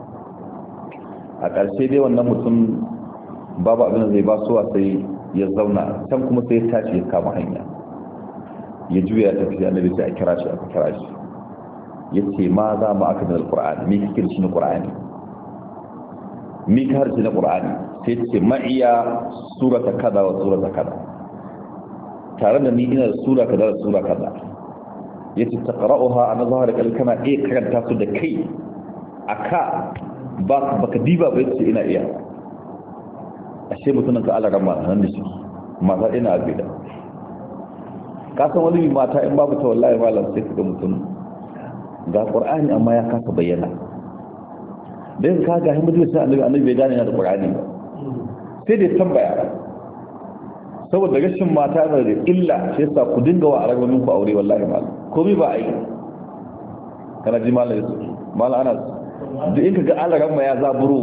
A ƙarshe dai wannan mutum babu abin da zai ba suwa sai ya zauna can, kuma sai ya tashi ya kama hanya ya juya ta tafi annabi sai a kira shi aka kira shi ya ce ma za mu aka da alƙur'ani, me kake da shi na ƙur'ani, me ka harshe na ƙur'ani? Sai ce ma'iya surata kaza wa surata kaza, tare da ni ina da sura kaza da sura kaza. Ya ce ta ƙara'uha a na zahar da kana iya karanta su da kai a ka ba ka diba ba, ya ce ina iya. Ashe mutunan ka ala gama nan da shi mata ina abida, ka san wani mata in babu ta wallahi malam sai ka ga mutum ga Qur'ani amma ya kasa bayyana. Dan ka ga Muhammadu sai annabi annabi bai gane yana da Qur'ani ba, sai dai tambaya. Saboda rashin mata da illa sai sa ku dinga wa arabanin ku aure wallahi malam komai ba ai kana ji malam malam ana duk in ka ga alaran ya zaburo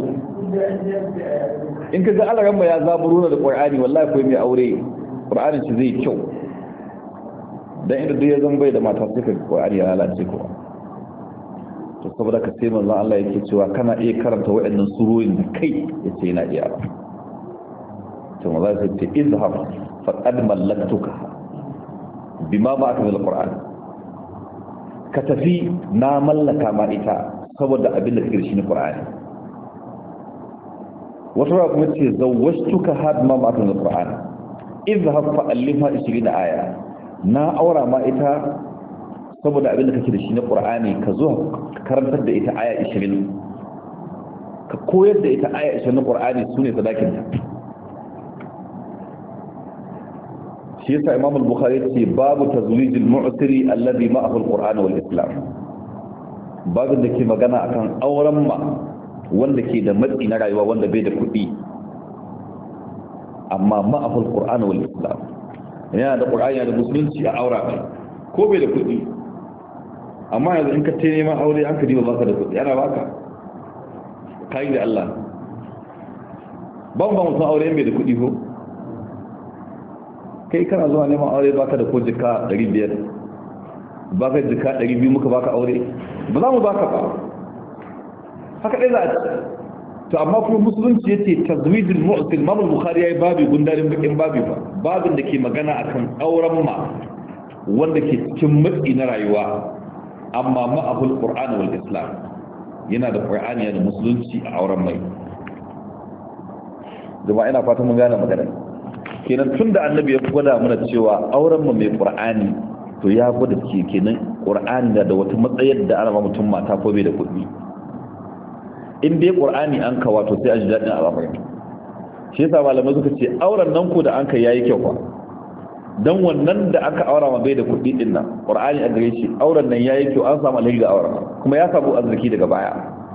in ka ga alaran ya zaburo da Qur'ani wallahi ko mai aure Qur'anin shi zai kyau, dan inda duk ya zan bai da mata sai ka Qur'ani ya lalace ko. To saboda ka sai manzon Allah yake cewa kana iya karanta waɗannan surorin da kai yace yana iya ba. To manzon sai ce izhab faqad mallaktuka bima ba'aka min al-Qur'an, ka tafi na mallaka ma ita saboda abin da kake da shi na Qur'ani. Wata ra kuma ce zawwashtuka hadma ma kan Qur'an, izhab fa allimha ishirin aya, na aura ma ita saboda abin da kake da shi na Qur'ani, ka zo ka karantar da ita aya ishirin, ka koyar da ita aya ishirin na Qur'ani sune sadakin ta. Shi yasa Imam al-Bukhari ce babu tazwijil mu'siri alladhi ma'ahu al-Qur'an wal Islam, babin da ke magana akan auren ma wanda ke da matsi na rayuwa, wanda bai da kuɗi amma ma'aful Qur'an wal Islam, yana da Qur'ani da musulunci a aura mai ko bai da kuɗi. Amma yanzu in ka ce neman aure an ka diba baka da kuɗi ana baka kai da Allah ban ba mutum aure bai da kuɗi ko kai kana zuwa neman aure baka da ko jika ɗari biyar baka jika ɗari biyu muka baka aure ba za mu baka ba, haka ɗaya za a ci to amma kuma musulunci yace tazwijul mu'til. Imam al-Bukhari yayi babu gundarin bakin babu ba babin da ke magana akan auren ma wanda ke cikin matsi na rayuwa amma ma'ahul qur'an wal islam, yana da qur'ani da musulunci a auren mai. Jama'a ina fatan mun gane magana. Kenan tunda annabi ya gwada mana cewa auren mu mai qur'ani to ya gwada ke kenan qur'ani da wata matsayar da ana ba mutum mata ko bai da kuɗi. In dai qur'ani an ka wato sai a ji dadin al'amari. Shi yasa malamai suka ce auren nan ko da an kai yayi kyau fa, dan wannan da aka aura ma bai da kuɗi din nan qur'ani a gare shi auren nan yayi kyau, an samu alheri ga auren kuma ya samu arziki daga baya.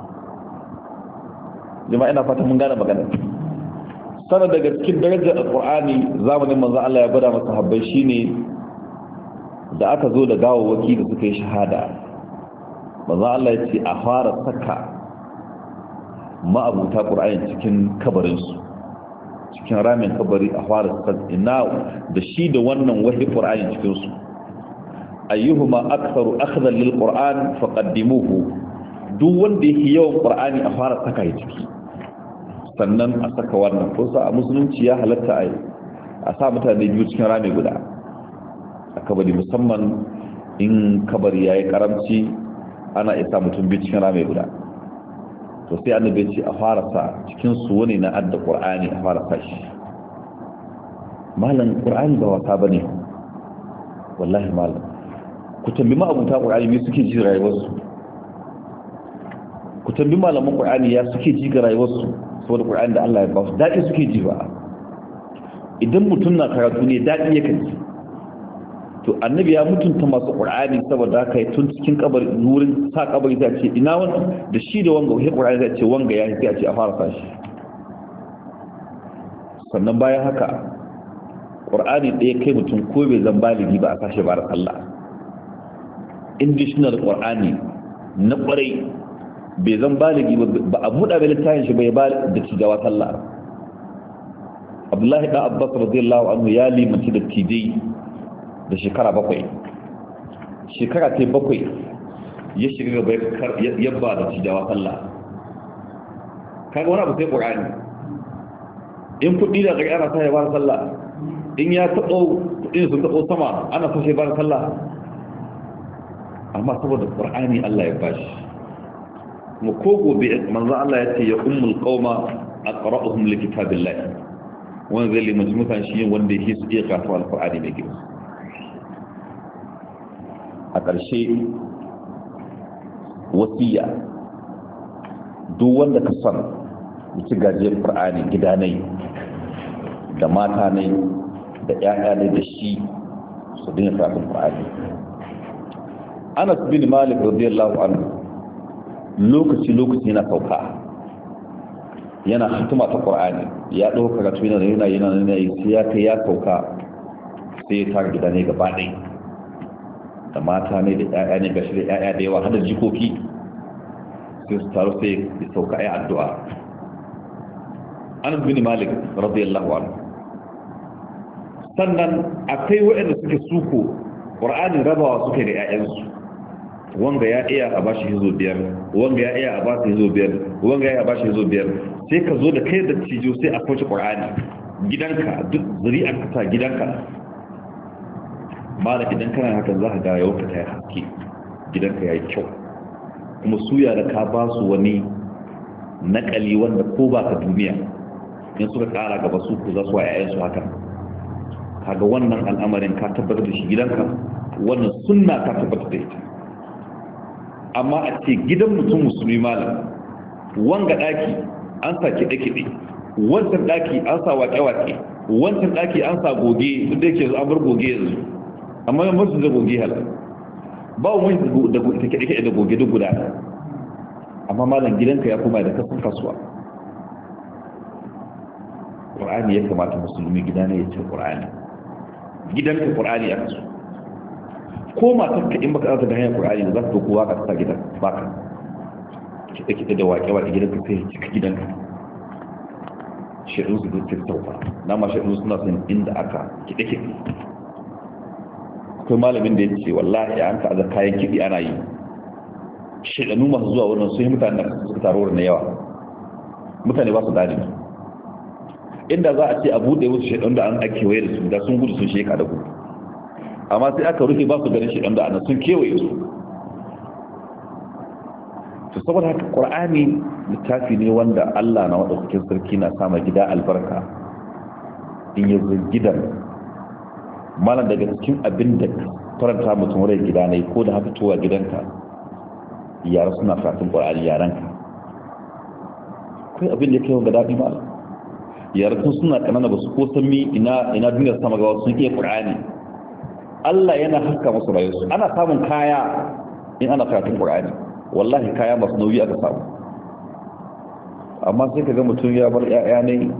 Jama'a ina fatan mun gane magana. Sana daga cikin darajar alqur'ani zamanin manzo Allah ya gwada masa habbai shine da aka zo da gawawaki da suka yi shahada, manzo Allah ya ce a fara saka ma'abuta qur'ani cikin kabarin su, cikin ramin kabari a fara saka ina da shi da wannan wahi qur'ani cikin su. Ayyuhuma aktharu akhdan lil qur'an faqaddimuhu, duk wanda yake yawan qur'ani a fara saka shi ciki, sannan a saka wannan. Ko sa a musulunci ya halatta ai a sa mutane biyu cikin rami guda a kabari, musamman in kabari yayi karamci ana isa mutum biyu cikin rami guda. To sai annabi ce a fara sa cikin su wani na adda qur'ani a fara sa shi. Malam qur'ani ba wata bane wallahi malam. Ku tambi ma abuta qur'ani me suke ji rayuwarsu, ku tambi malaman qur'ani ya suke ji ga rayuwarsu, saboda qur'ani da Allah ya ba su dadi suke ji ba. Idan mutum na karatu ne dadi yake ji. To annabi ya mutunta masu qur'ani saboda haka tun cikin kabari nurin sa kabari sai ce ina wannan da shi da wanga wai qur'ani sai ce wanga ya sai a ce a fara sa shi. Sannan bayan haka qur'ani ɗaya kai mutum ko bai zan baligi ba a kashe bar Allah. Indishnar qur'ani na kwarai bai zan baligi ba a buɗa bai littafin shi bai ba da tijawa sallah. Abdullahi da Abbas radiyallahu anhu ya limanci da tijai da shekara bakwai. Shekara ta bakwai ya shiga gaba yabba da tijawa sallah. Kaga wani abu sai qur'ani. In kuɗi da gari ana sa ya bar sallah, in ya taɓo kuɗin sun taɓo sama ana so shi bar sallah. Amma saboda qur'ani Allah ya bashi, kuma ko gobe manzo Allah ya ce ya ummul qauma aqra'uhum li kitabillah, wanda zai limanci mutane shi wanda yake su iya karatu alqur'ani mai girma. A ƙarshe wasiya, duk wanda ka san ya ci gajiyar qur'ani gida ne da mata ne da ƴaƴa ne da shi su dinga karatun qur'ani. Anas bin Malik radiyallahu anhu lokaci lokaci yana sauka, yana hatuma ta qur'ani, ya dauka karatu yana yana yana yana sai ya kai ya sauka sai ya tar gida ne gaba ɗaya da mata ne da ƴaƴa ne gashi da ƴaƴa da yawa har da jikoki, sai su taro sai ya sauka ayi addu'a. Anas bin Malik radiyallahu anhu. Sannan akwai waɗanda suke suko qur'ani rabawa suke da ƴaƴansu, wanga ya iya a bashi hizo biyar, wanga ya iya a bashi hizo biyar, wanga ya iya a bashi hizo biyar, sai ka zo da kai da cijo sai a kauce qur'ani gidanka, duk zuri'ar ka ta gidanka. Mala idan kana haka za ka ga yau ka ta haske, gidanka yayi kyau, kuma suya da ka ba su wani nakali wanda ko ba ka duniya in suka kara gaba su ku za su wa ƴaƴansu haka. Kaga wannan al'amarin ka tabbatar da shi gidanka, wannan sunna ka tabbatar da ita. Amma a ce gidan mutum musulmi malam, wanga daki an sa kiɗe-kiɗe, wancan daki an sa waƙe-waƙe, wancan daki an sa goge, duk da yake an bar goge yanzu, amma yan masu da goge hal ba wani da kiɗe-kiɗe da goge duk guda. Amma malam gidanka ya koma da kasan kasuwa. Qur'ani ya kamata musulmi gida ne ya ce Qur'ani, gidanka Qur'ani aka so. Ko matarka in baka zata da hanyar Qur'ani da za ta kowa ka ta gidan baka kike kike da waƙe waƙe gidanka sai cika gidanka. Shirin su duk sauka na ma shirin suna son inda aka kike kike. Akwai malamin da yace wallahi an ka aza kayan kidi ana yi, shedanu masu zuwa wurin sai mutanen da suka taro da yawa. mutane ba su gane inda za a ce a buɗe musu shaidan da an ake waye da su da sun gudu sun sheka da gudu amma sai aka rufe ba su ganin shaidan da ana sun kewaye su to saboda haka ƙur'ani littafi ne wanda Allah na maɗaukakin sarki na sama gida albarka in yi gidan malam daga cikin abin da faranta mutum rai gida ne ko da haka towa gidanka yara suna karatun ƙur'ani yaranka kai abin da ke ga daɗi malam yara sun suna kanana ba su ko san mi ina ina duniyar sama gawa sun iya ƙur'ani Allah yana haska musu rayuwarsu ana samun kaya in ana karatun ƙur'ani wallahi kaya masu nauyi aka samu amma sai ka ga mutum ya bar ƴaƴa ne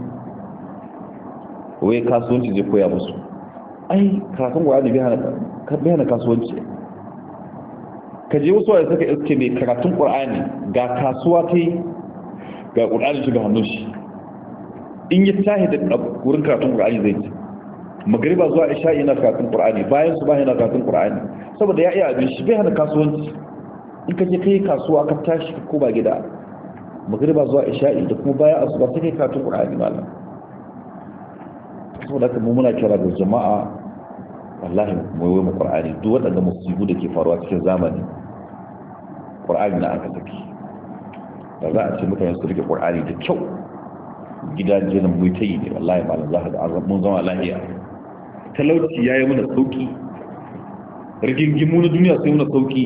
wai kasuwanci zai koya musu ai karatun ƙur'ani bai hana kasuwanci ka je wasu wanda suka iske mai karatun ƙur'ani ga kasuwa ta yi ga ƙur'ani shiga hannun shi in yi tahi da wurin karatun ƙur'ani zai ci magariba zuwa isha'i na karatun ƙur'ani bayan su ba yana karatun ƙur'ani saboda ya iya abin shi bai hana kasuwanci in ka je kai kasuwa ka tashi ka koma gida magariba zuwa isha'i da kuma bayan asuba sai kai karatun ƙur'ani malam saboda haka mu muna kira da jama'a wallahi mu yi mu ƙur'ani duk waɗanda musibu da ke faruwa cikin zamani ƙur'ani na aka saki da za a ce mutane su rike ƙur'ani da kyau gidajen mu ta yi ne wallahi malam za ka ga mun zama lahiya talauci ya yi mana sauki rigingimu na duniya sai muna sauki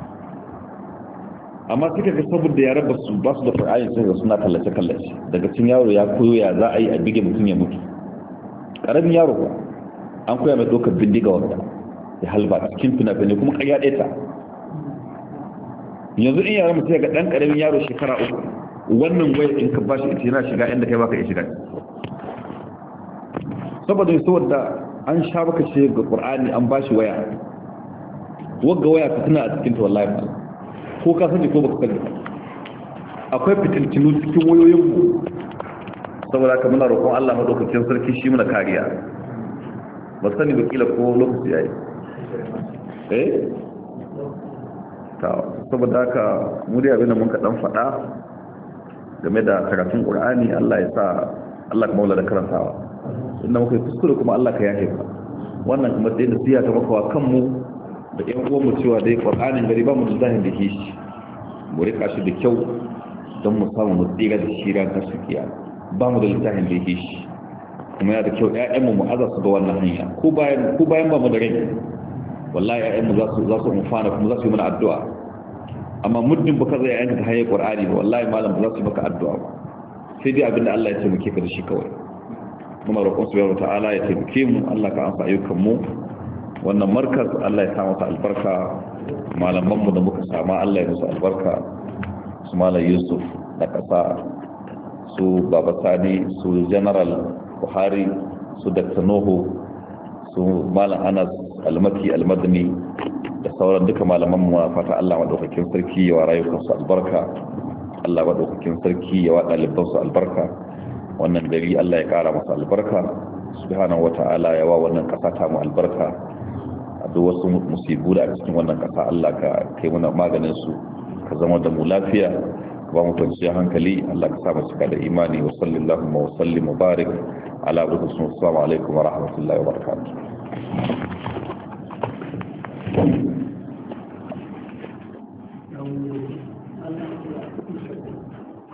amma suka ga saboda yara ba su ba su da ƙur'ani sai ga suna kallace kallace daga cin yaro ya koyo ya za a yi a bige mutum ya mutu ƙaramin yaro ba an koya mai ɗaukar bindiga wanda ya halba cikin fina-finai kuma ƙarya ɗaya ta yanzu in yara mutum ya ga ɗan ƙaramin yaro shekara uku wannan waya in ka ba shi ita yana shiga inda kai baka iya shiga saboda saboda an sha baka ce ga Qur'ani an ba shi waya wagga waya ka tana a cikin ta wallahi ba ko ka sani ko baka sani akwai fitintinu cikin wayoyin mu saboda haka muna roƙon Allah madaukakin sarki shi muna kariya ba sani ba kila ko lokaci yayi eh ta saboda haka mu dai abin da mun ka dan faɗa game da karatun Qur'ani Allah ya sa Allah ka maula da karantawa inda muka yi kuskure kuma Allah ka yafe ka wannan kuma dai nasiha ta makawa kanmu da ƴan uwan mu cewa dai Qur'anin gari ba mu da zahin da ke shi mu rika shi da kyau don mu samu mu tsira da shi ran kasu kiya ba mu da littafin da ke shi kuma yana da kyau ƴaƴan mu mu aza su ga wannan hanya ko bayan ko bayan ba mu da rai wallahi ƴaƴan mu za su za su amfana kuma za su yi mana addu'a amma muddin baka zai yanka ta hanyar Qur'ani ba wallahi malam ba za su yi maka addu'a ba sai dai abinda Allah ya taimake ka da shi kawai muna roƙon subhanahu ta'ala ya taimake mu Allah ka amsa ayyukan mu wannan markaz Allah ya sa masa albarka malaman mu da muka sama Allah ya musu albarka su malam Yusuf da kasa su Baba Sani su General Buhari su Doctor Nuhu su malam Anas Almaki Almadani da sauran duka malaman mu fata Allah madaukakin sarki ya wa rayukansu albarka Allah madaukakin sarki ya wa ɗalibansu albarka wannan gari Allah ya ƙara masa albarka subhanahu wata'ala ya wa wannan ƙasa ta mu albarka a duk wasu musibu da a cikin wannan ƙasa Allah ka kai mana maganin su ka zama da mu lafiya ka ba mu kwanciyar hankali Allah ka sa mu cika da imani wa sallallahu wa sallim wa barik ala abdihi assalamu alaikum wa rahmatullahi wa barakatuh